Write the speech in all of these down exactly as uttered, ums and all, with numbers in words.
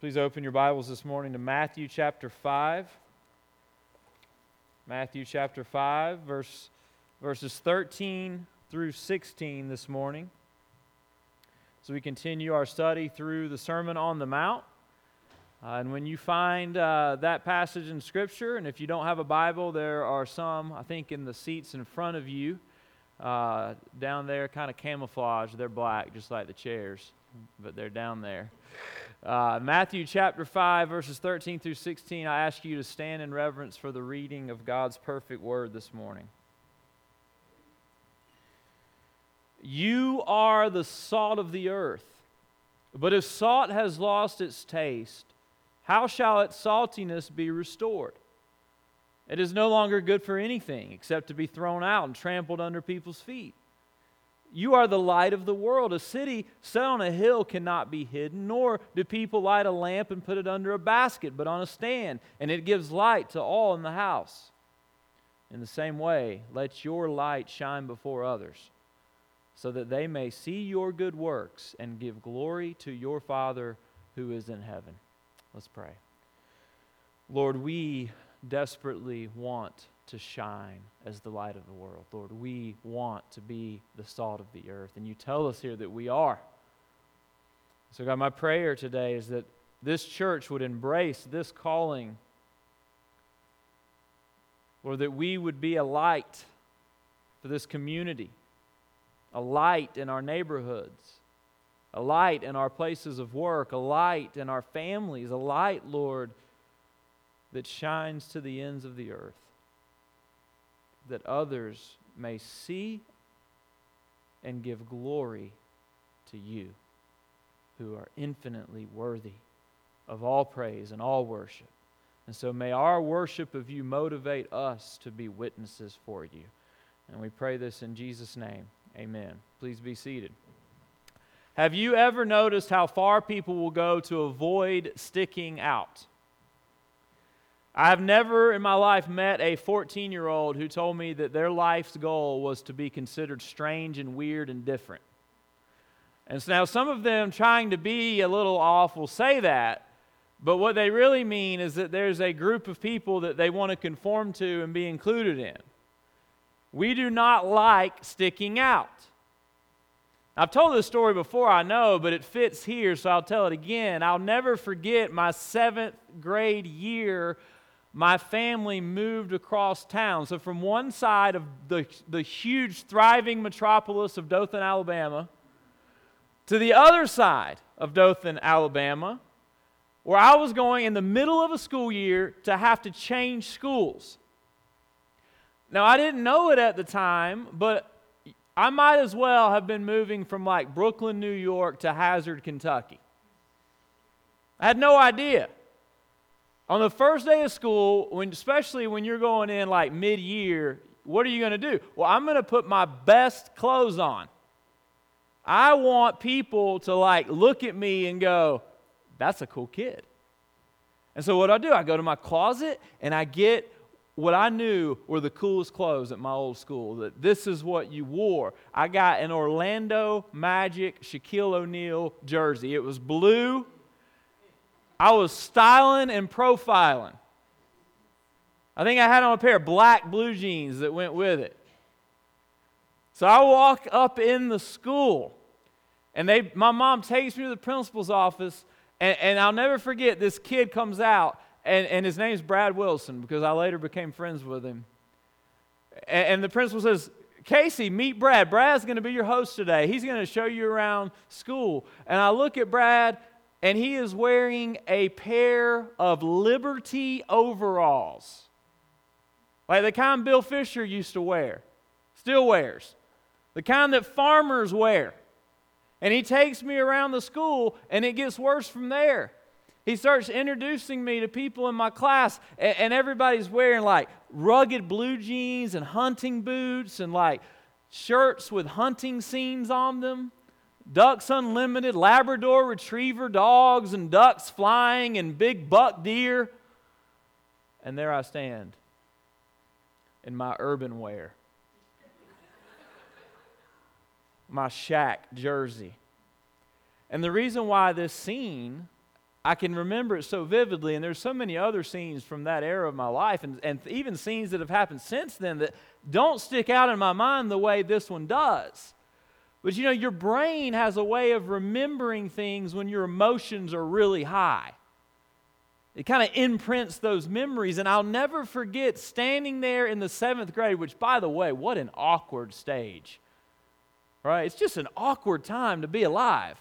Please open your Bibles this morning to Matthew chapter five. Matthew chapter five, verse, verses thirteen through sixteen this morning. As we continue our study through the Sermon on the Mount. Uh, and when you find uh, that passage in Scripture, and if you don't have a Bible, there are some, I think, in the seats in front of you, uh, down there, kind of camouflaged. They're black, just like the chairs, but they're down there. Uh, Matthew chapter five, verses thirteen through sixteen, I ask you to stand in reverence for the reading of God's perfect word this morning. You are the salt of the earth, but if salt has lost its taste, how shall its saltiness be restored? It is no longer good for anything except to be thrown out and trampled under people's feet. You are the light of the world. A city set on a hill cannot be hidden, nor do people light a lamp and put it under a basket, but on a stand, and it gives light to all in the house. In the same way, let your light shine before others, so that they may see your good works and give glory to your Father who is in heaven. Let's pray. Lord, we desperately want to shine as the light of the world. Lord, we want to be the salt of the earth, and you tell us here that we are. So God, my prayer today is that this church would embrace this calling. Lord, that we would be a light for this community, a light in our neighborhoods, a light in our places of work, a light in our families, a light, Lord, that shines to the ends of the earth, that others may see and give glory to you, who are infinitely worthy of all praise and all worship. And so may our worship of you motivate us to be witnesses for you. And we pray this in Jesus' name. Amen. Please be seated. Have you ever noticed how far people will go to avoid sticking out? I have never in my life met a fourteen-year-old who told me that their life's goal was to be considered strange and weird and different. And so now some of them trying to be a little off will say that, but what they really mean is that there's a group of people that they want to conform to and be included in. We do not like sticking out. I've told this story before, I know, but it fits here, so I'll tell it again. I'll never forget my seventh grade year. My family moved across town. So from one side of the, the huge, thriving metropolis of Dothan, Alabama, to the other side of Dothan, Alabama, where I was going in the middle of a school year to have to change schools. Now, I didn't know it at the time, but I might as well have been moving from like Brooklyn, New York to Hazard, Kentucky. I had no idea. On the first day of school, when, especially when you're going in like mid-year, what are you going to do? Well, I'm going to put my best clothes on. I want people to like look at me and go, that's a cool kid. And so what I do, I go to my closet and I get what I knew were the coolest clothes at my old school, that this is what you wore. I got an Orlando Magic Shaquille O'Neal jersey. It was blue. I was styling and profiling. I think I had on a pair of black blue jeans that went with it. So I walk up in the school, and they, my mom takes me to the principal's office, and, and I'll never forget, this kid comes out, and, and his name's Brad Wilson, because I later became friends with him. And, and the principal says, Casey, meet Brad. Brad's going to be your host today. He's going to show you around school. And I look at Brad, and he is wearing a pair of Liberty overalls. Like the kind Bill Fisher used to wear. Still wears. The kind that farmers wear. And he takes me around the school, and it gets worse from there. He starts introducing me to people in my class, and, and everybody's wearing like rugged blue jeans and hunting boots and like shirts with hunting scenes on them. Ducks Unlimited, Labrador Retriever dogs and ducks flying and big buck deer. And there I stand in my urban wear. My Shaq jersey. And the reason why this scene I can remember it so vividly, and there's so many other scenes from that era of my life, and, and even scenes that have happened since then that don't stick out in my mind the way this one does. But you know, your brain has a way of remembering things when your emotions are really high. It kind of imprints those memories, and I'll never forget standing there in the seventh grade, which, by the way, what an awkward stage, right? It's just an awkward time to be alive.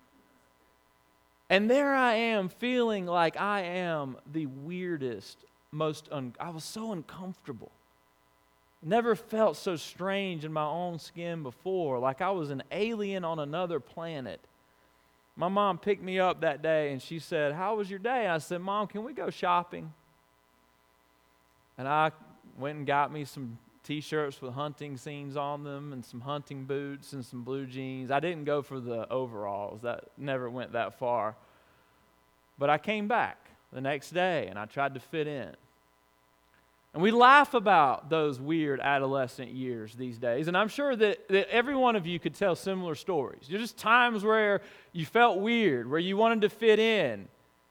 And there I am feeling like I am the weirdest, most, un- I was so uncomfortable. Never felt so strange in my own skin before, like I was an alien on another planet. My mom picked me up that day and she said, "How was your day?" I said, "Mom, can we go shopping?" And I went and got me some t-shirts with hunting scenes on them and some hunting boots and some blue jeans. I didn't go for the overalls. That never went that far. But I came back the next day and I tried to fit in. And we laugh about those weird adolescent years these days. And I'm sure that, that every one of you could tell similar stories. There's just times where you felt weird, where you wanted to fit in.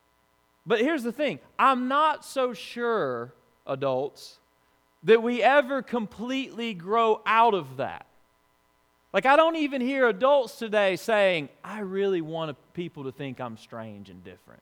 But here's the thing. I'm not so sure, adults, that we ever completely grow out of that. Like, I don't even hear adults today saying, "I really want people to think I'm strange and different."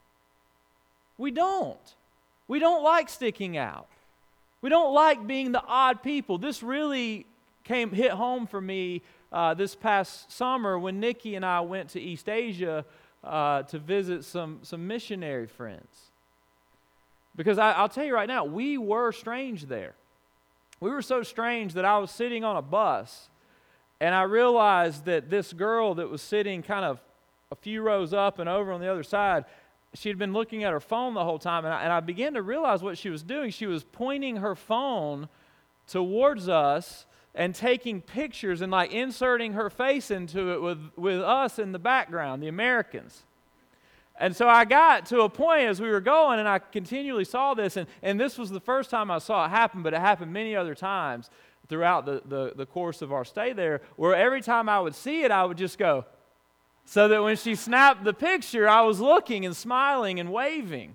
We don't. We don't like sticking out. We don't like being the odd people. This really came hit home for me uh, this past summer when Nikki and I went to East Asia uh, to visit some, some missionary friends. Because I, I'll tell you right now, we were strange there. We were so strange that I was sitting on a bus, and I realized that this girl that was sitting kind of a few rows up and over on the other side, she had been looking at her phone the whole time, and I, and I began to realize what she was doing. She was pointing her phone towards us and taking pictures and like inserting her face into it with, with us in the background, the Americans. And so I got to a point as we were going, and I continually saw this, and, and this was the first time I saw it happen, but it happened many other times throughout the, the, the course of our stay there, where every time I would see it, I would just go, so that when she snapped the picture, I was looking and smiling and waving.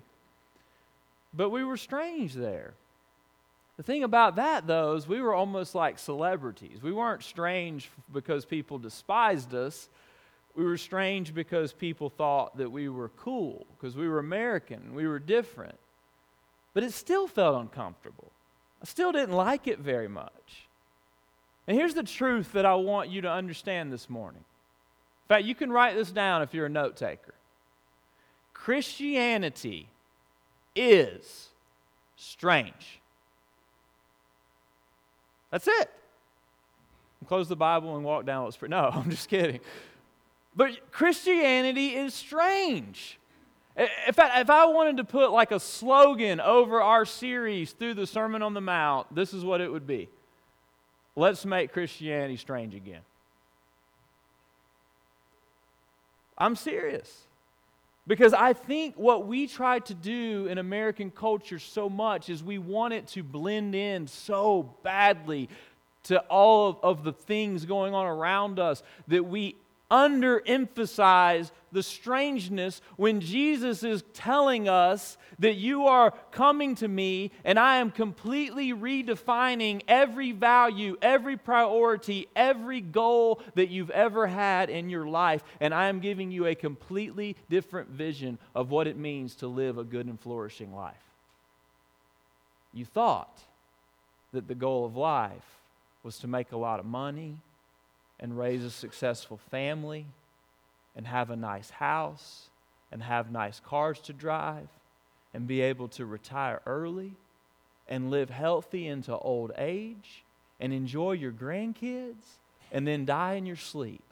But we were strange there. The thing about that, though, is we were almost like celebrities. We weren't strange because people despised us. We were strange because people thought that we were cool, because we were American, we were different. But it still felt uncomfortable. I still didn't like it very much. And here's the truth that I want you to understand this morning. In fact, you can write this down if you're a note taker. Christianity is strange. That's it. Close the Bible and walk down. No, I'm just kidding. But Christianity is strange. In fact, if I wanted to put like a slogan over our series through the Sermon on the Mount, this is what it would be. Let's make Christianity strange again. I'm serious. Because I think what we try to do in American culture so much is we want it to blend in so badly to all of, of the things going on around us that we underemphasize the strangeness when Jesus is telling us that you are coming to me and I am completely redefining every value, every priority, every goal that you've ever had in your life, and I am giving you a completely different vision of what it means to live a good and flourishing life. You thought that the goal of life was to make a lot of money and raise a successful family and have a nice house and have nice cars to drive and be able to retire early and live healthy into old age and enjoy your grandkids and then die in your sleep.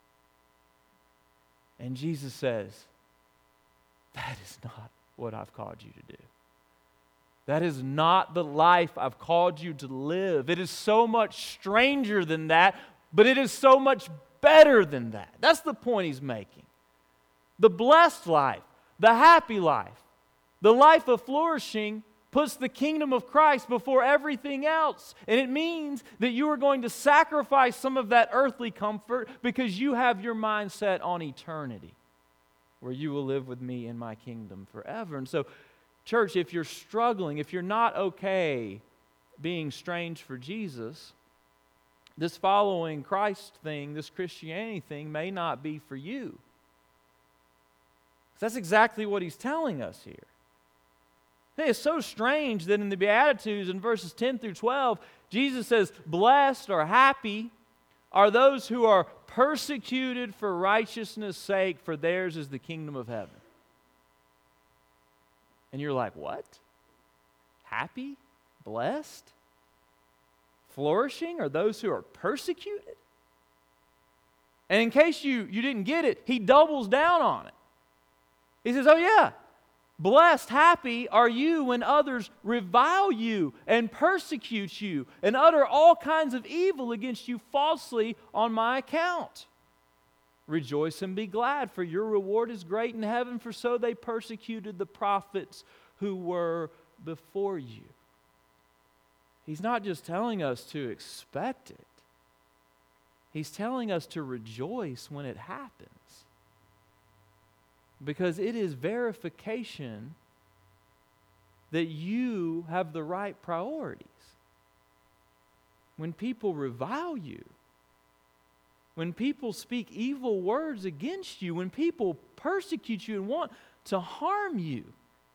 And Jesus says, that is not what I've called you to do. That is not the life I've called you to live. It is so much stranger than that, but it is so much better than that. That's the point he's making. The blessed life, the happy life, the life of flourishing puts the kingdom of Christ before everything else. And it means that you are going to sacrifice some of that earthly comfort because you have your mind set on eternity, where you will live with me in my kingdom forever. And so, church, if you're struggling, if you're not okay being strange for Jesus, this following Christ thing, this Christianity thing, may not be for you. That's exactly what he's telling us here. Hey, it's so strange that in the Beatitudes in verses ten through twelve, Jesus says, blessed or happy are those who are persecuted for righteousness' sake, for theirs is the kingdom of heaven. And you're like, what? Happy? Blessed? Flourishing are those who are persecuted? And in case you, you didn't get it, he doubles down on it. He says, oh yeah, blessed, happy are you when others revile you and persecute you and utter all kinds of evil against you falsely on my account. Rejoice and be glad, for your reward is great in heaven, for so they persecuted the prophets who were before you. He's not just telling us to expect it. He's telling us to rejoice when it happens. Because it is verification that you have the right priorities. When people revile you, when people speak evil words against you, when people persecute you and want to harm you.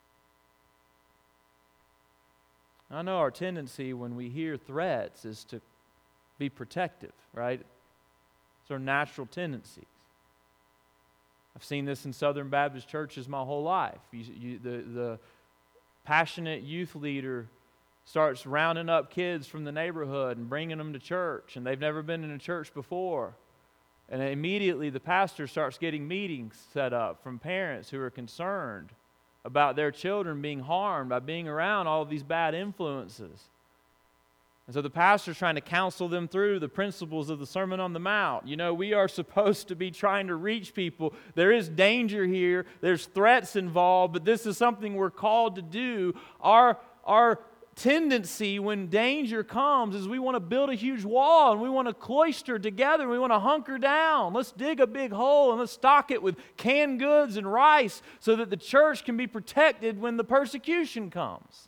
I know our tendency when we hear threats is to be protective, right? It's our natural tendencies. I've seen this in Southern Baptist churches my whole life. You, you, the, the passionate youth leader starts rounding up kids from the neighborhood and bringing them to church, and they've never been in a church before. And immediately the pastor starts getting meetings set up from parents who are concerned about their children being harmed by being around all of these bad influences. And so the pastor's trying to counsel them through the principles of the Sermon on the Mount. You know, we are supposed to be trying to reach people. There is danger here. There's threats involved, but this is something we're called to do. Our, our tendency when danger comes is we want to build a huge wall and we want to cloister together. We want to hunker down. Let's dig a big hole and let's stock it with canned goods and rice so that the church can be protected when the persecution comes.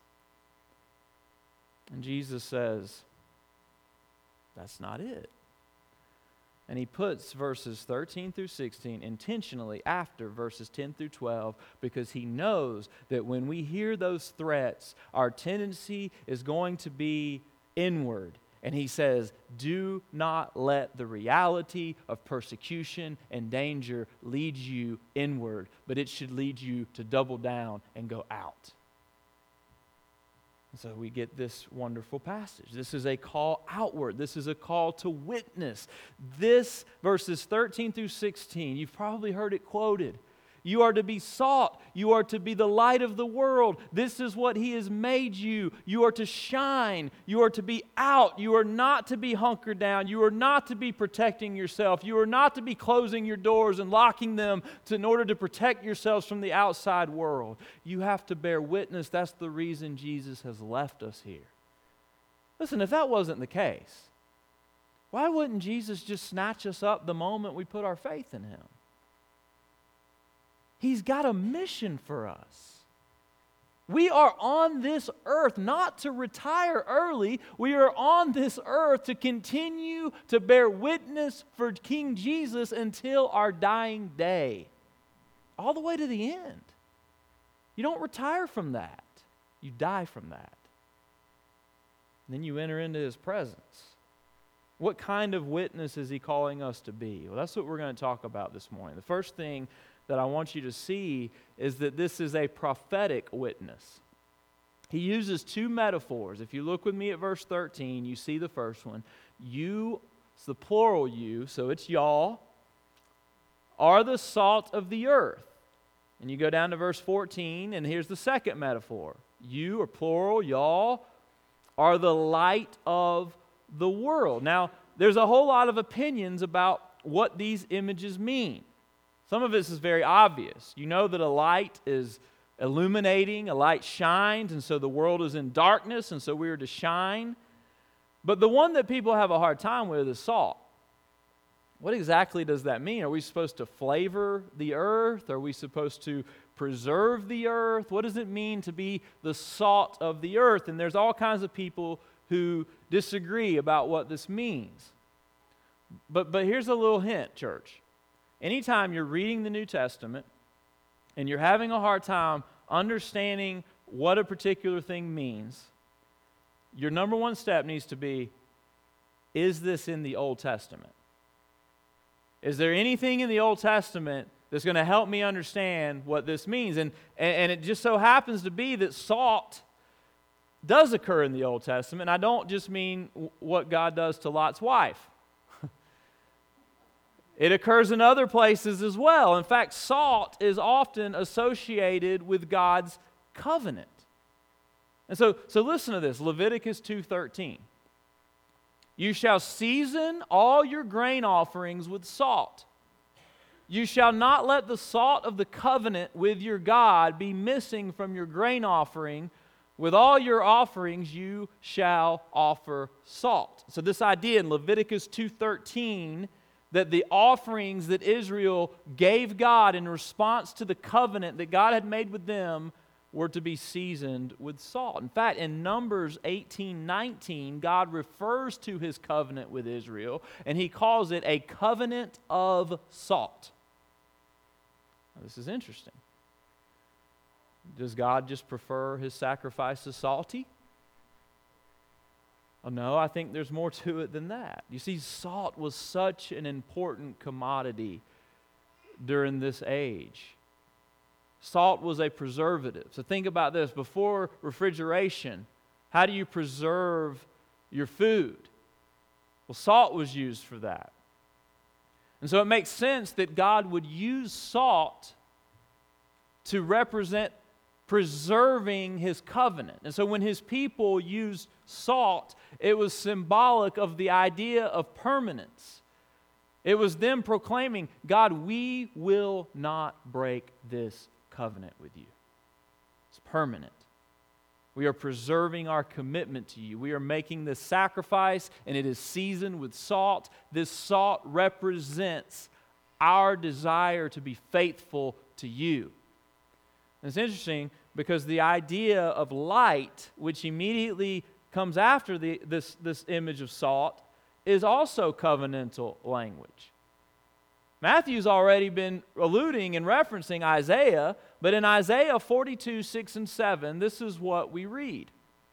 And Jesus says, that's not it. And he puts verses thirteen through sixteen intentionally after verses ten through twelve because he knows that when we hear those threats, our tendency is going to be inward. And he says, do not let the reality of persecution and danger lead you inward, but it should lead you to double down and go out. And so we get this wonderful passage. This is a call outward. This is a call to witness. This, verses thirteen through sixteen, you've probably heard it quoted. You are to be salt. You are to be the light of the world. This is what He has made you. You are to shine. You are to be out. You are not to be hunkered down. You are not to be protecting yourself. You are not to be closing your doors and locking them to, in order to protect yourselves from the outside world. You have to bear witness. That's the reason Jesus has left us here. Listen, if that wasn't the case, why wouldn't Jesus just snatch us up the moment we put our faith in Him? He's got a mission for us. We are on this earth not to retire early. We are on this earth to continue to bear witness for King Jesus until our dying day. All the way to the end. You don't retire from that. You die from that. And then you enter into His presence. What kind of witness is He calling us to be? Well, that's what we're going to talk about this morning. The first thing that I want you to see is that this is a prophetic witness. He uses two metaphors. If you look with me at verse thirteen, you see the first one. You, it's the plural you, so it's y'all, are the salt of the earth. And you go down to verse fourteen, and here's the second metaphor. You, or plural, y'all, are the light of the world. Now, there's a whole lot of opinions about what these images mean. Some of this is very obvious. You know that a light is illuminating, a light shines, and so the world is in darkness, and so we are to shine. But the one that people have a hard time with is salt. what exactly does that mean? Are we supposed to flavor the earth? Are we supposed to preserve the earth? What does it mean to be the salt of the earth? And there's all kinds of people who disagree about what this means. But, but here's a little hint, church. Anytime you're reading the New Testament and you're having a hard time understanding what a particular thing means, your number one step needs to be, is this in the Old Testament? Is there anything in the Old Testament that's going to help me understand what this means? And, and, and it just so happens to be that salt does occur in the Old Testament. I don't just mean what God does to Lot's wife. It occurs in other places as well. In fact, salt is often associated with God's covenant. And so, so listen to this, Leviticus two thirteen. You shall season all your grain offerings with salt. You shall not let the salt of the covenant with your God be missing from your grain offering. With all your offerings you shall offer salt. So this idea in Leviticus two thirteen, that the offerings that Israel gave God in response to the covenant that God had made with them were to be seasoned with salt. In fact, in Numbers eighteen nineteen, God refers to His covenant with Israel, and He calls it a covenant of salt. Now, this is interesting. Does God just prefer His sacrifices salty? Oh, no, I think there's more to it than that. You see, salt was such an important commodity during this age. Salt was a preservative. So think about this. Before refrigeration, how do you preserve your food? Well, salt was used for that. And so it makes sense that God would use salt to represent preserving His covenant. And so when His people used salt, it was symbolic of the idea of permanence. It was them proclaiming, God, we will not break this covenant with you. It's permanent. We are preserving our commitment to you. We are making this sacrifice, and it is seasoned with salt. This salt represents our desire to be faithful to you. And it's interesting because the idea of light, which immediately comes after the, this, this image of salt, is also covenantal language. Matthew's already been alluding and referencing Isaiah, but in Isaiah forty-two, six and seven, this is what we read.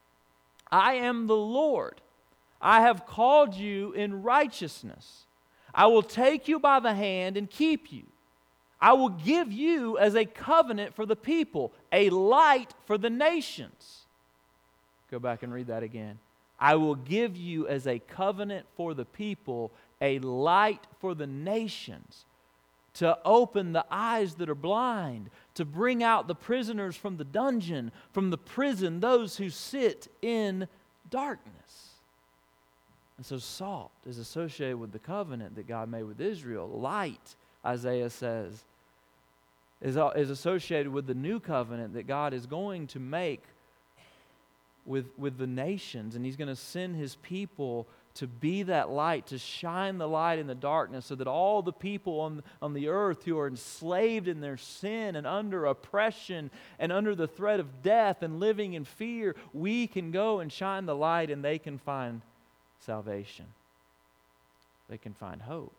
I am the Lord. I have called you in righteousness. I will take you by the hand and keep you. I will give you as a covenant for the people, a light for the nations. Go back and read that again. I will give you as a covenant for the people, a light for the nations, to open the eyes that are blind, to bring out the prisoners from the dungeon, from the prison, those who sit in darkness. And so salt is associated with the covenant that God made with Israel. Light, Isaiah says, is, is associated with the new covenant that God is going to make with, with the nations. And He's going to send His people to be that light, to shine the light in the darkness, so that all the people on, on the earth who are enslaved in their sin and under oppression and under the threat of death and living in fear, we can go and shine the light and they can find salvation. They can find hope.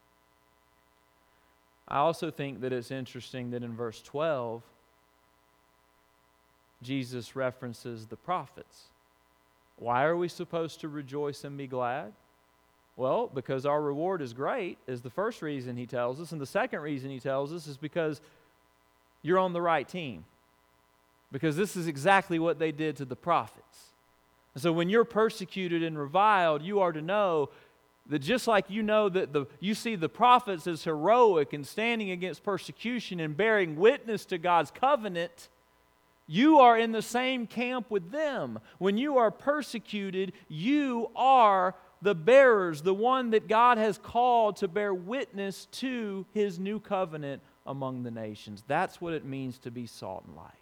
I also think that it's interesting that in verse twelve, Jesus references the prophets. Why are we supposed to rejoice and be glad? Well, because our reward is great, is the first reason He tells us. And the second reason He tells us is because you're on the right team. Because this is exactly what they did to the prophets. And so when you're persecuted and reviled, you are to know that just like you know that the you see the prophets as heroic and standing against persecution and bearing witness to God's covenant, you are in the same camp with them. When you are persecuted, you are the bearers, the one that God has called to bear witness to His new covenant among the nations. That's what it means to be salt and light.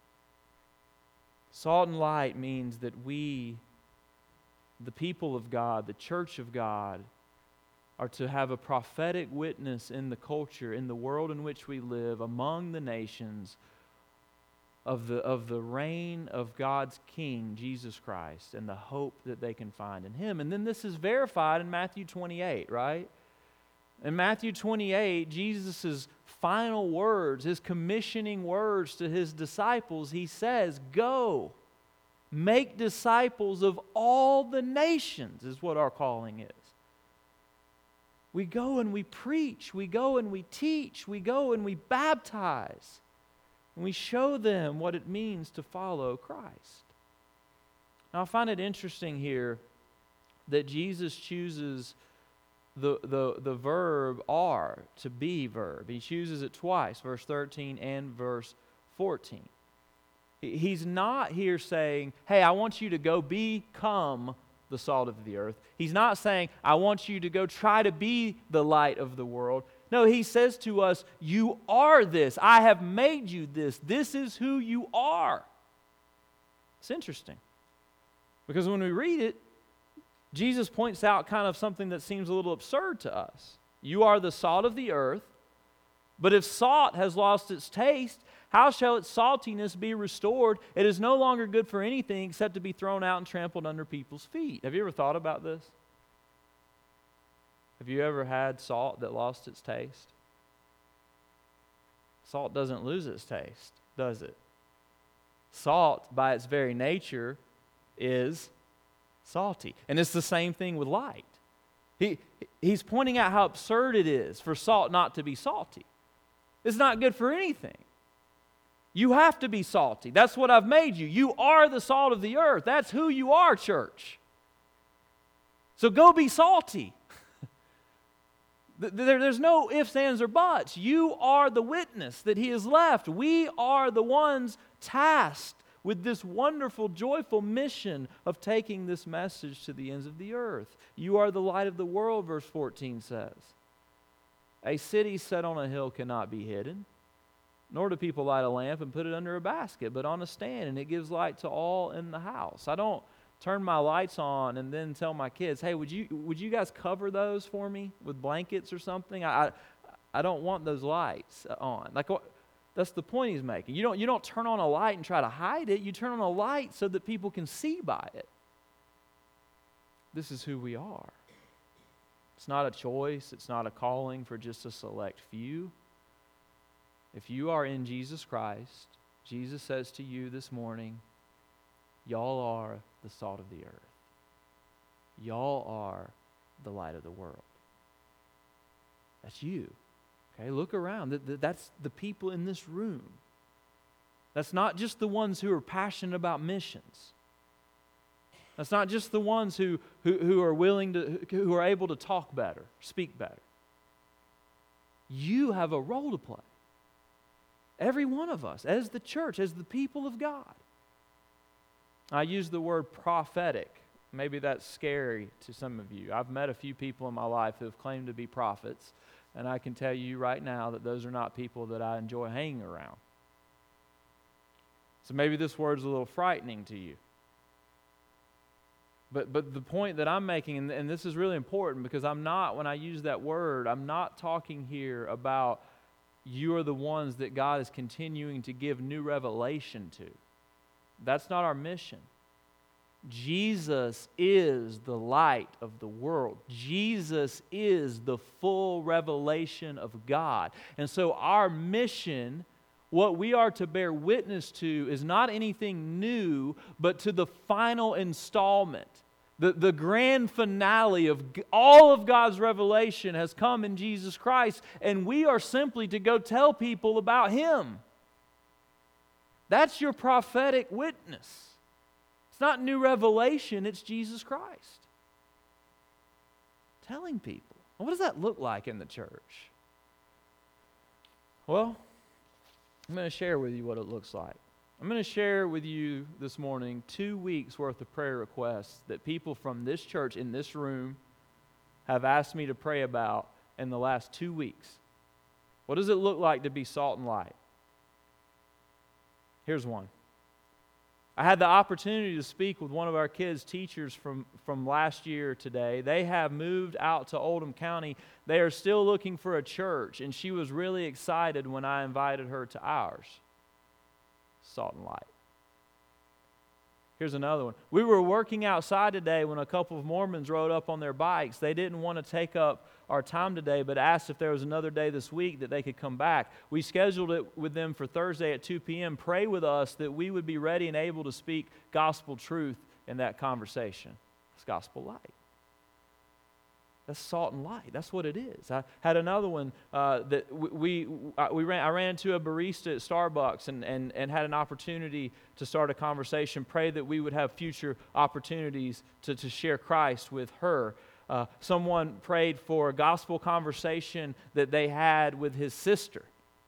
Salt and light means that we, the people of God, the church of God, are to have a prophetic witness in the culture, in the world in which we live, among the nations, of the, of the reign of God's King, Jesus Christ, and the hope that they can find in Him. And then this is verified in Matthew twenty-eight, right? In Matthew twenty-eight, Jesus' final words, His commissioning words to His disciples, He says, "Go, make disciples of all the nations," is what our calling is. We go and we preach, we go and we teach, we go and we baptize. And we show them what it means to follow Christ. Now, I find it interesting here that Jesus chooses the, the, the verb are, to be verb. He chooses it twice, verse thirteen and verse fourteen. He's not here saying, hey, I want you to go become the salt of the earth. He's not saying, I want you to go try to be the light of the world. No, He says to us, you are this. I have made you this. This is who you are. It's interesting. Because when we read it, Jesus points out kind of something that seems a little absurd to us. You are the salt of the earth, but if salt has lost its taste, how shall its saltiness be restored? It is no longer good for anything except to be thrown out and trampled under people's feet. Have you ever thought about this? Have you ever had salt that lost its taste? Salt doesn't lose its taste, does it? Salt, by its very nature, is salty. And it's the same thing with light. He, he's pointing out how absurd it is for salt not to be salty. It's not good for anything. You have to be salty. That's what I've made you. You are the salt of the earth. That's who you are, church. So go be salty. There, there's no ifs, ands, or buts. You are the witness that He has left. We are the ones tasked with this wonderful, joyful mission of taking this message to the ends of the earth. You are the light of the world, verse fourteen says. A city set on a hill cannot be hidden, nor do people light a lamp and put it under a basket, but on a stand, and it gives light to all in the house. I don't turn my lights on and then tell my kids, hey, would you would you guys cover those for me with blankets or something? I I, I don't want those lights on. Like, that's the point he's making. You don't you don't turn on a light and try to hide it. You turn on a light so that people can see by it. This is who we are. It's not a choice. It's not a calling for just a select few. If you are in Jesus Christ, Jesus says to you this morning, y'all are the salt of the earth. Y'all are the light of the world. That's you. Okay, look around. That's the people in this room. That's not just the ones who are passionate about missions. That's not just the ones who, who, who are willing to, who are able to talk better, speak better. You have a role to play. Every one of us, as the church, as the people of God. I use the word prophetic. Maybe that's scary to some of you. I've met a few people in my life who have claimed to be prophets, and I can tell you right now that those are not people that I enjoy hanging around. So maybe this word's a little frightening to you. But but the point that I'm making, and, and this is really important because I'm not, when I use that word, I'm not talking here about you are the ones that God is continuing to give new revelation to. That's not our mission. Jesus is the light of the world. Jesus is the full revelation of God. And so our mission, what we are to bear witness to, is not anything new, but to the final installment. The, the grand finale of all of God's revelation has come in Jesus Christ, and we are simply to go tell people about Him. That's your prophetic witness. It's not new revelation, it's Jesus Christ. Telling people. What does that look like in the church? Well, I'm going to share with you what it looks like. I'm going to share with you this morning two weeks worth of prayer requests that people from this church in this room have asked me to pray about in the last two weeks. What does it look like to be salt and light? Here's one. I had the opportunity to speak with one of our kids' teachers from, from last year today. They have moved out to Oldham County. They are still looking for a church, and she was really excited when I invited her to ours. Salt and Light. Here's another one. We were working outside today when a couple of Mormons rode up on their bikes. They didn't want to take up our time today, but asked if there was another day this week that they could come back. We scheduled it with them for Thursday at two p.m. Pray with us that we would be ready and able to speak gospel truth in that conversation. It's gospel light. That's salt and light. That's what it is. I had another one uh, that we we, we ran. I ran into a barista at Starbucks and, and, and had an opportunity to start a conversation. Pray that we would have future opportunities to, to share Christ with her. Uh, someone prayed for a gospel conversation that they had with his sister.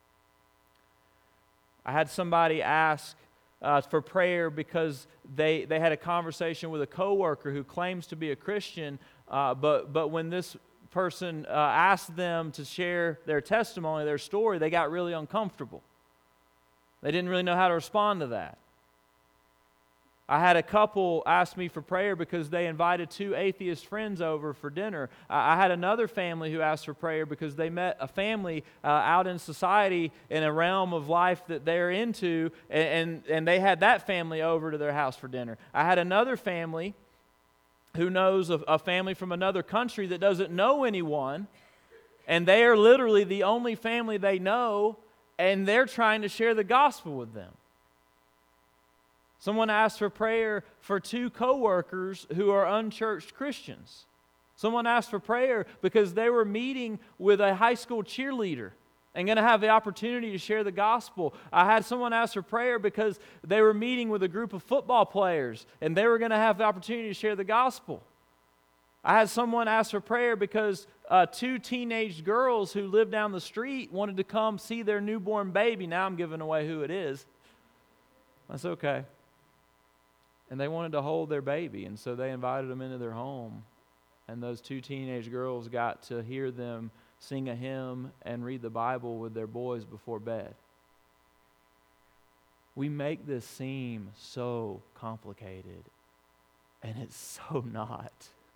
I had somebody ask uh, for prayer because they, they had a conversation with a coworker who claims to be a Christian, uh, but, but when this person uh, asked them to share their testimony, their story, they got really uncomfortable. They didn't really know how to respond to that. I had a couple ask me for prayer because they invited two atheist friends over for dinner. I had another family who asked for prayer because they met a family uh, out in society in a realm of life that they're into, and, and, and they had that family over to their house for dinner. I had another family who knows of a family from another country that doesn't know anyone, and they are literally the only family they know, and they're trying to share the gospel with them. Someone asked for prayer for two coworkers who are unchurched Christians. Someone asked for prayer because they were meeting with a high school cheerleader and going to have the opportunity to share the gospel. I had someone ask for prayer because they were meeting with a group of football players and they were going to have the opportunity to share the gospel. I had someone ask for prayer because uh, two teenage girls who lived down the street wanted to come see their newborn baby. Now I'm giving away who it is. That's okay. And they wanted to hold their baby, and so they invited them into their home. And those two teenage girls got to hear them sing a hymn and read the Bible with their boys before bed. We make this seem so complicated, and it's so not.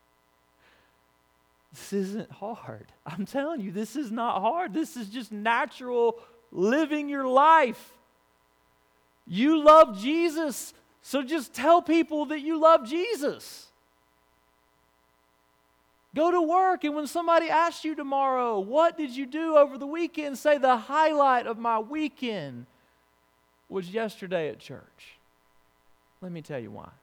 This isn't hard. I'm telling you, this is not hard. This is just natural living your life. You love Jesus. So just tell people that you love Jesus. Go to work, and when somebody asks you tomorrow, what did you do over the weekend? Say, the highlight of my weekend was yesterday at church. Let me tell you why.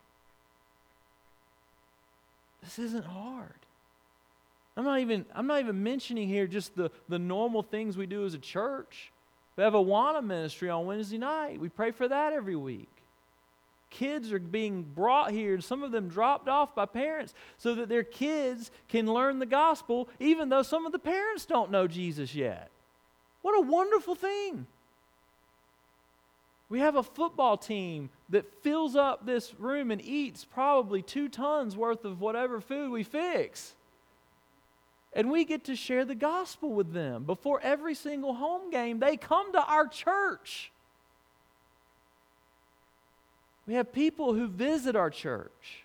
This isn't hard. I'm not even, I'm not even mentioning here just the, the normal things we do as a church. We have a Awana ministry on Wednesday night. We pray for that every week. Kids are being brought here, and some of them dropped off by parents so that their kids can learn the gospel, even though some of the parents don't know Jesus yet. What a wonderful thing. We have a football team that fills up this room and eats probably two tons worth of whatever food we fix. And we get to share the gospel with them. Before every single home game, they come to our church. We have people who visit our church.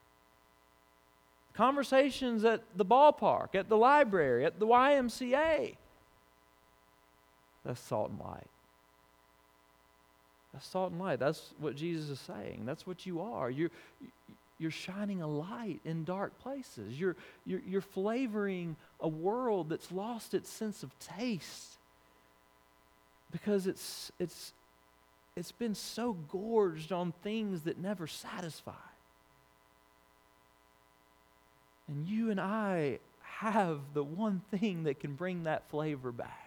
Conversations at the ballpark, at the library, at the Y M C A. That's salt and light. That's salt and light. That's what Jesus is saying. That's what you are. You're, you're shining a light in dark places. You're, you're, you're flavoring a world that's lost its sense of taste because it's it's It's been so gorged on things that never satisfy. And you and I have the one thing that can bring that flavor back.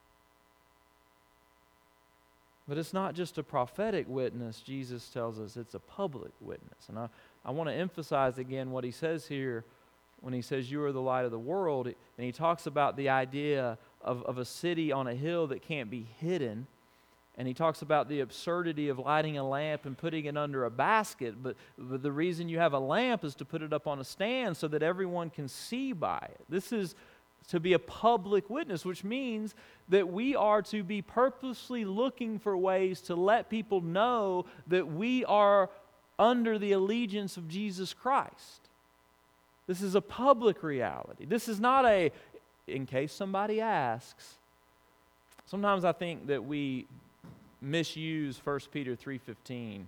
But it's not just a prophetic witness, Jesus tells us, it's a public witness. And I, I want to emphasize again what he says here when he says you are the light of the world. And he talks about the idea of, of a city on a hill that can't be hidden. And he talks about the absurdity of lighting a lamp and putting it under a basket. But, but the reason you have a lamp is to put it up on a stand so that everyone can see by it. This is to be a public witness, which means that we are to be purposely looking for ways to let people know that we are under the allegiance of Jesus Christ. This is a public reality. This is not a, in case somebody asks. Sometimes I think that we misuse First Peter three fifteen.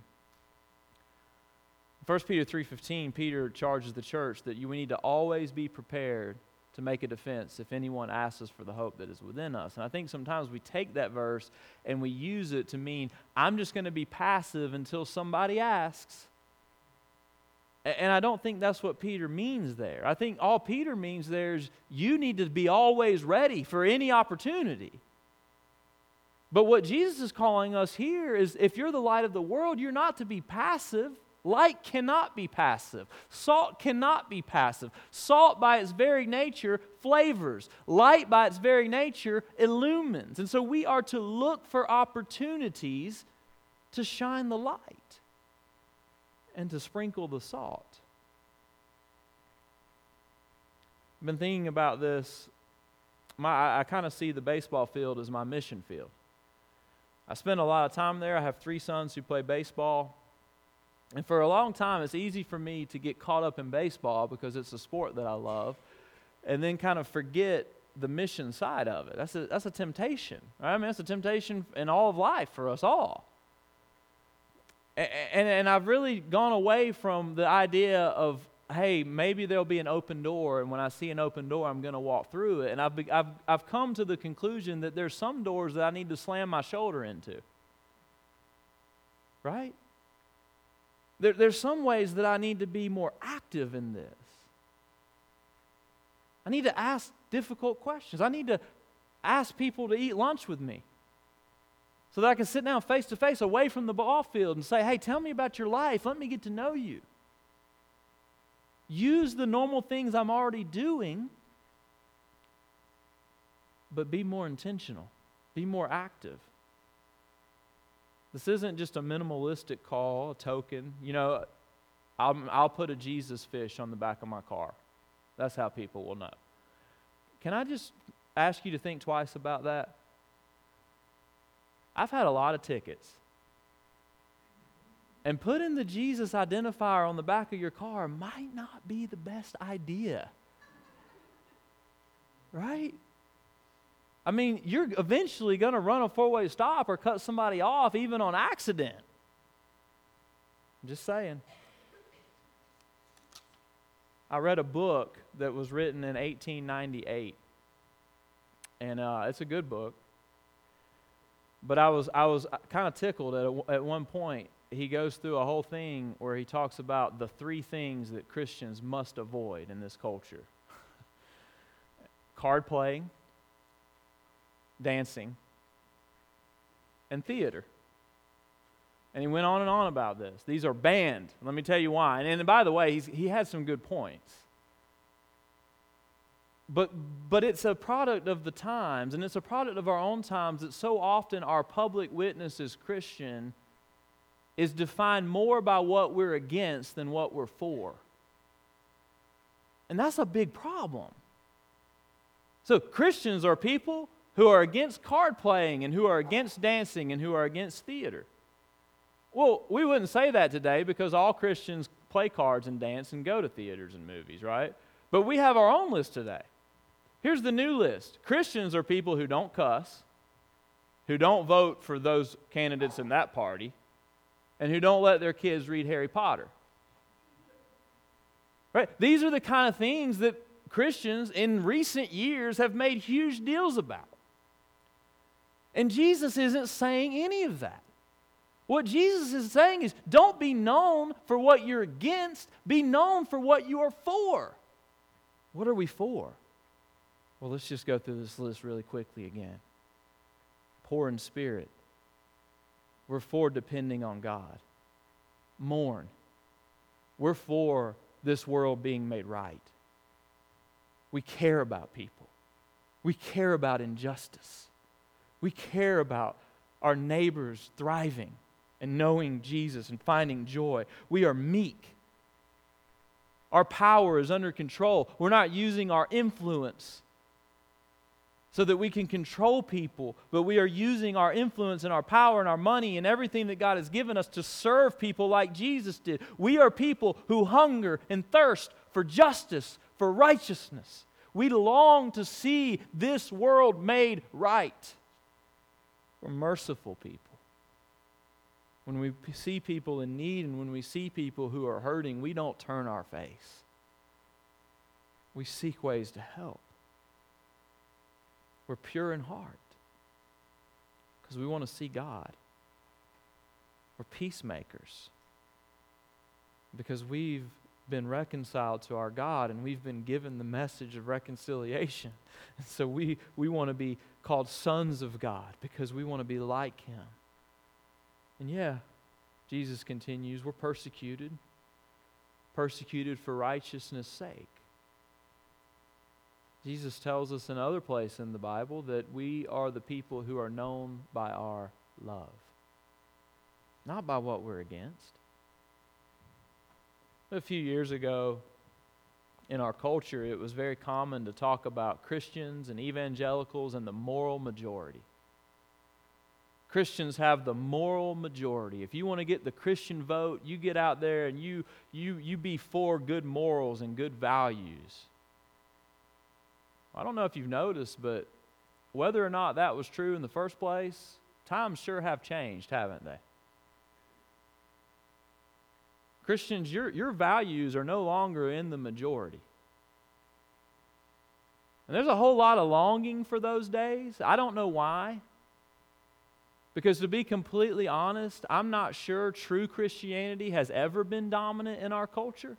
First Peter three fifteen, Peter charges the church that you, we need to always be prepared to make a defense if anyone asks us for the hope that is within us. And I think sometimes we take that verse and we use it to mean, I'm just going to be passive until somebody asks. And I don't think that's what Peter means there. I think all Peter means there is you need to be always ready for any opportunity. But what Jesus is calling us here is if you're the light of the world, you're not to be passive. Light cannot be passive. Salt cannot be passive. Salt by its very nature flavors. Light by its very nature illumines. And so we are to look for opportunities to shine the light and to sprinkle the salt. I've been thinking about this. My, I, I kind of see the baseball field as my mission field. I spend a lot of time there. I have three sons who play baseball. And for a long time, it's easy for me to get caught up in baseball because it's a sport that I love, and then kind of forget the mission side of it. That's a, that's a temptation, right? I mean, that's a temptation in all of life for us all. And, and, and I've really gone away from the idea of, hey, maybe there'll be an open door, and when I see an open door, I'm going to walk through it. And I've, I've, I've come to the conclusion that there's some doors that I need to slam my shoulder into, right? There, there's some ways that I need to be more active in this. I need to ask difficult questions. I need to ask people to eat lunch with me so that I can sit down face to face away from the ball field and say, hey, tell me about your life. Let me get to know you. Use the normal things I'm already doing, but be more intentional. Be more active. This isn't just a minimalistic call, a token. You know, I'll, I'll put a Jesus fish on the back of my car. That's how people will know. Can I just ask you to think twice about that? I've had a lot of tickets. And putting the Jesus identifier on the back of your car might not be the best idea. Right? I mean, you're eventually going to run a four-way stop or cut somebody off even on accident. I'm just saying. I read a book that was written in eighteen ninety-eight. And uh, it's a good book. But I was I was kind of tickled at, a, at one point. He goes through a whole thing where he talks about the three things that Christians must avoid in this culture. Card playing, dancing, and theater. And he went on and on about this. These are banned. Let me tell you why. And, and by the way, he's, he had some good points. But, but it's a product of the times, and it's a product of our own times that so often our public witness as Christian is defined more by what we're against than what we're for. And that's a big problem. So Christians are people who are against card playing and who are against dancing and who are against theater. Well, we wouldn't say that today because all Christians play cards and dance and go to theaters and movies, right? But we have our own list today. Here's the new list. Christians are people who don't cuss, who don't vote for those candidates in that party, and who don't let their kids read Harry Potter. Right? These are the kind of things that Christians in recent years have made huge deals about. And Jesus isn't saying any of that. What Jesus is saying is, don't be known for what you're against, be known for what you are for. What are we for? Well, let's just go through this list really quickly again. Poor in spirit. We're for depending on God. Mourn. We're for this world being made right. We care about people. We care about injustice. We care about our neighbors thriving and knowing Jesus and finding joy. We are meek. Our power is under control. We're not using our influence so that we can control people, but we are using our influence and our power and our money and everything that God has given us to serve people like Jesus did. We are people who hunger and thirst for justice, for righteousness. We long to see this world made right. We're merciful people. When we see people in need and when we see people who are hurting, we don't turn our face. We seek ways to help. We're pure in heart because we want to see God. We're peacemakers because we've been reconciled to our God and we've been given the message of reconciliation. And so we, we want to be called sons of God because we want to be like Him. And yeah, Jesus continues, we're persecuted, persecuted for righteousness' sake. Jesus tells us in other places in the Bible that we are the people who are known by our love, not by what we're against. A few years ago, in our culture, it was very common to talk about Christians and evangelicals and the moral majority. Christians have the moral majority. If you want to get the Christian vote, you get out there and you you you be for good morals and good values. I don't know if you've noticed, but whether or not that was true in the first place, times sure have changed, haven't they? Christians, your, your values are no longer in the majority. And there's a whole lot of longing for those days. I don't know why. Because to be completely honest, I'm not sure true Christianity has ever been dominant in our culture.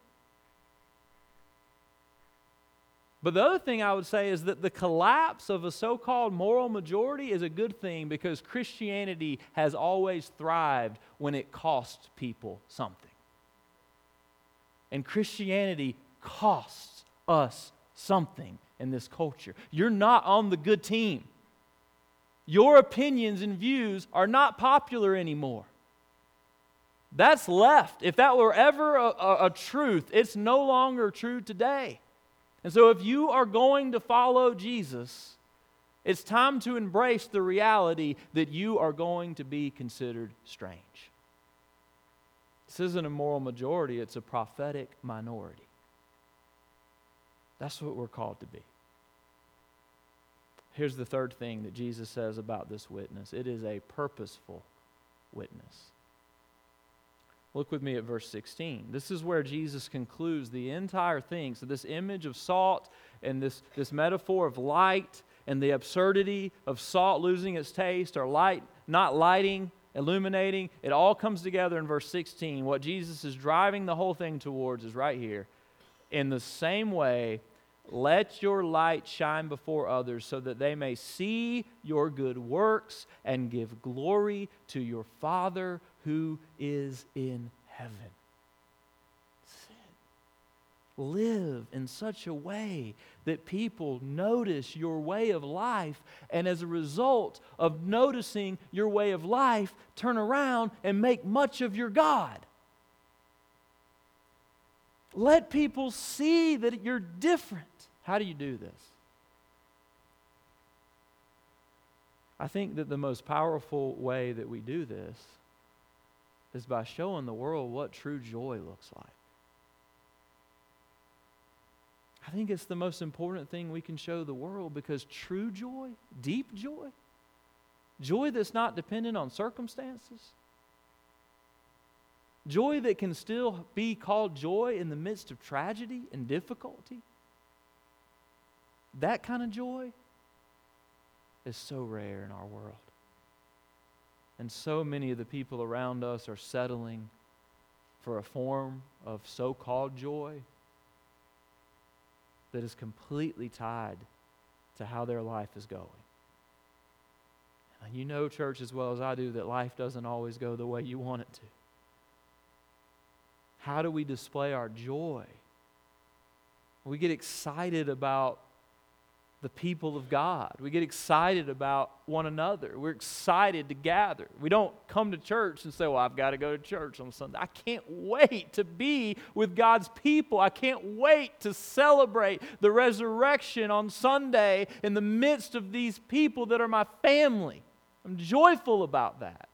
But the other thing I would say is that the collapse of a so-called moral majority is a good thing because Christianity has always thrived when it costs people something. And Christianity costs us something in this culture. You're not on the good team. Your opinions and views are not popular anymore. That's left. If that were ever a, a, a truth, it's no longer true today. And so if you are going to follow Jesus, it's time to embrace the reality that you are going to be considered strange. This isn't a moral majority, it's a prophetic minority. That's what we're called to be. Here's the third thing that Jesus says about this witness. It is a purposeful witness. Look with me at verse sixteen. This is where Jesus concludes the entire thing. So this image of salt and this, this metaphor of light and the absurdity of salt losing its taste or light not lighting, illuminating, it all comes together in verse sixteen. What Jesus is driving the whole thing towards is right here. In the same way, let your light shine before others so that they may see your good works and give glory to your Father who is in heaven. That's it. Live in such a way that people notice your way of life, and as a result of noticing your way of life, turn around and make much of your God. Let people see that you're different. How do you do this? I think that the most powerful way that we do this is by showing the world what true joy looks like. I think it's the most important thing we can show the world because true joy, deep joy, joy that's not dependent on circumstances, joy that can still be called joy in the midst of tragedy and difficulty, that kind of joy is so rare in our world. And so many of the people around us are settling for a form of so-called joy that is completely tied to how their life is going. And you know, church, as well as I do, that life doesn't always go the way you want it to. How do we display our joy? We get excited about the people of God. We get excited about one another. We're excited to gather. We don't come to church and say, well, I've got to go to church on Sunday. I can't wait to be with God's people. I can't wait to celebrate the resurrection on Sunday in the midst of these people that are my family. I'm joyful about that.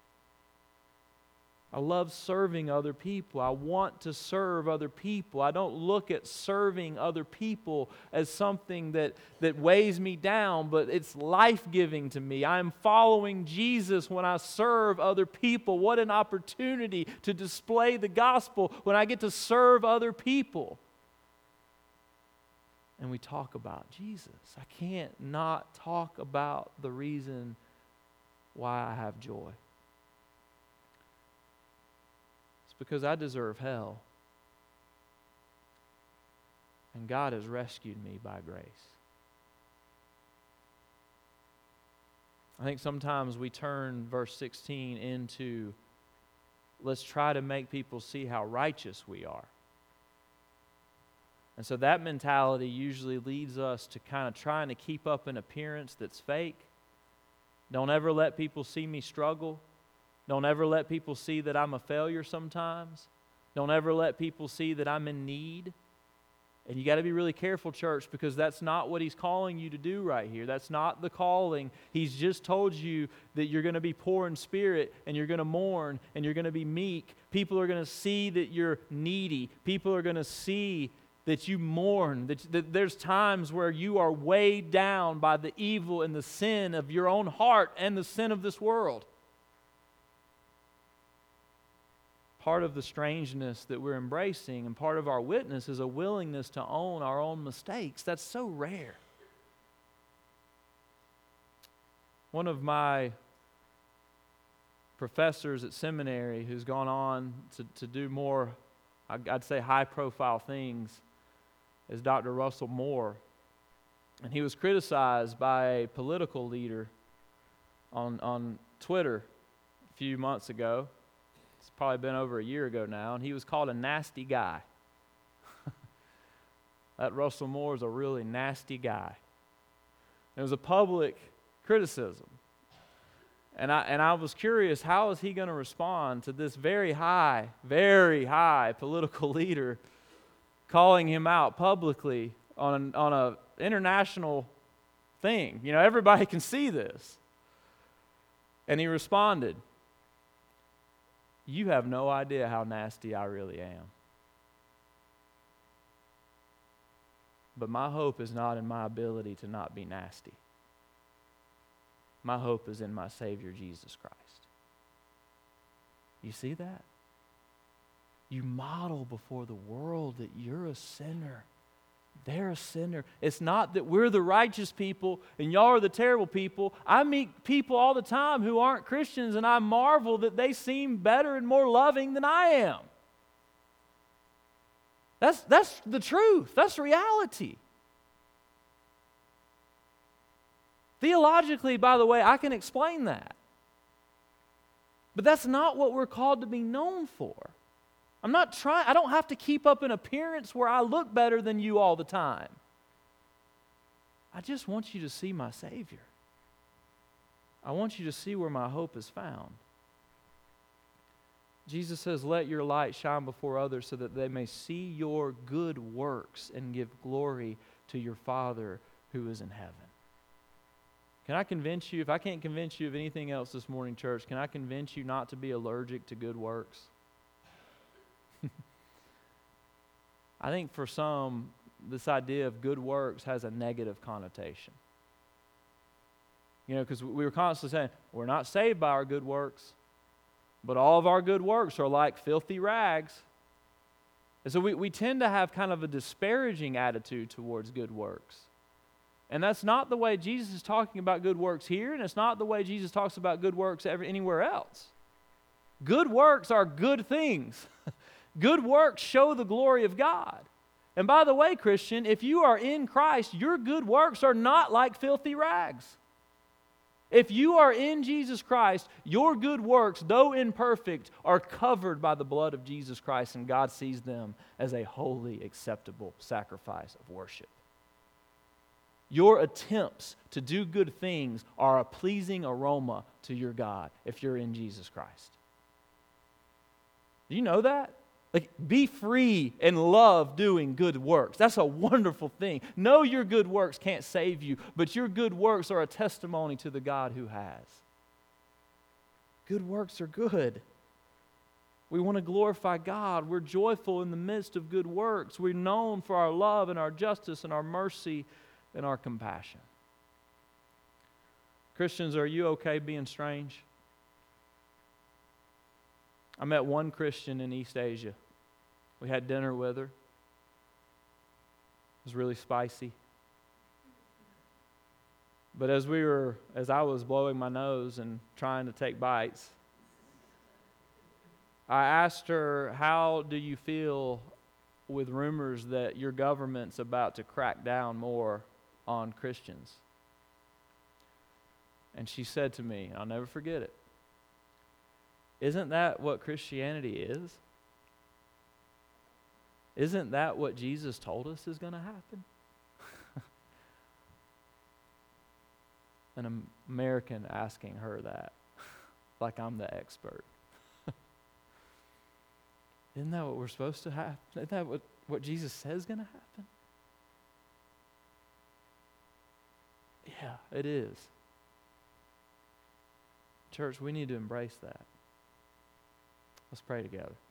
I love serving other people. I want to serve other people. I don't look at serving other people as something that, that weighs me down, but it's life-giving to me. I am following Jesus when I serve other people. What an opportunity to display the gospel when I get to serve other people. And we talk about Jesus. I can't not talk about the reason why I have joy. Because I deserve hell. And God has rescued me by grace. I think sometimes we turn verse sixteen into, let's try to make people see how righteous we are. And so that mentality usually leads us to kind of trying to keep up an appearance that's fake. Don't ever let people see me struggle. Don't ever let people see that I'm a failure sometimes. Don't ever let people see that I'm in need. And you got to be really careful, church, because that's not what He's calling you to do right here. That's not the calling. He's just told you that you're going to be poor in spirit and you're going to mourn and you're going to be meek. People are going to see that you're needy. People are going to see that you mourn, that, that there's times where you are weighed down by the evil and the sin of your own heart and the sin of this world. Part of the strangeness that we're embracing and part of our witness is a willingness to own our own mistakes. That's so rare. One of my professors at seminary who's gone on to, to do more, I'd say, high-profile things is Doctor Russell Moore. And he was criticized by a political leader on, on Twitter a few months ago. It's probably been over a year ago now, and he was called a nasty guy. That Russell Moore is a really nasty guy. It was a public criticism. And I and I was curious, how is he going to respond to this very high, very high political leader calling him out publicly on an, on a international thing? You know, everybody can see this. And he responded, "You have no idea how nasty I really am. But my hope is not in my ability to not be nasty. My hope is in my Savior, Jesus Christ." You see that? You model before the world that you're a sinner. They're a sinner. It's not that we're the righteous people and y'all are the terrible people. I meet people all the time who aren't Christians, and I marvel that they seem better and more loving than I am. That's, that's the truth. That's reality. Theologically, by the way, I can explain that. But that's not what we're called to be known for. I'm not trying, I don't have to keep up an appearance where I look better than you all the time. I just want you to see my Savior. I want you to see where my hope is found. Jesus says, "Let your light shine before others so that they may see your good works and give glory to your Father who is in heaven." Can I convince you, if I can't convince you of anything else this morning, church, can I convince you not to be allergic to good works? I think for some, this idea of good works has a negative connotation. You know, because we were constantly saying, we're not saved by our good works, but all of our good works are like filthy rags. And so we, we tend to have kind of a disparaging attitude towards good works. And that's not the way Jesus is talking about good works here, and it's not the way Jesus talks about good works ever, anywhere else. Good works are good things. Good works show the glory of God. And by the way, Christian, if you are in Christ, your good works are not like filthy rags. If you are in Jesus Christ, your good works, though imperfect, are covered by the blood of Jesus Christ, and God sees them as a holy, acceptable sacrifice of worship. Your attempts to do good things are a pleasing aroma to your God if you're in Jesus Christ. Do you know that? Like, be free and love doing good works. That's a wonderful thing. No, your good works can't save you, but your good works are a testimony to the God who has. Good works are good. We want to glorify God. We're joyful in the midst of good works. We're known for our love and our justice and our mercy and our compassion. Christians, are you okay being strange? I met one Christian in East Asia. We had dinner with her. It was really spicy. But as we were, as I was blowing my nose and trying to take bites, I asked her, how do you feel with rumors that your government's about to crack down more on Christians? And she said to me, I'll never forget it, isn't that what Christianity is? Isn't that what Jesus told us is going to happen? An American asking her that, like I'm the expert. Isn't that what we're supposed to have? Isn't that what, what Jesus says is going to happen? Yeah, it is. Church, we need to embrace that. Let's pray together.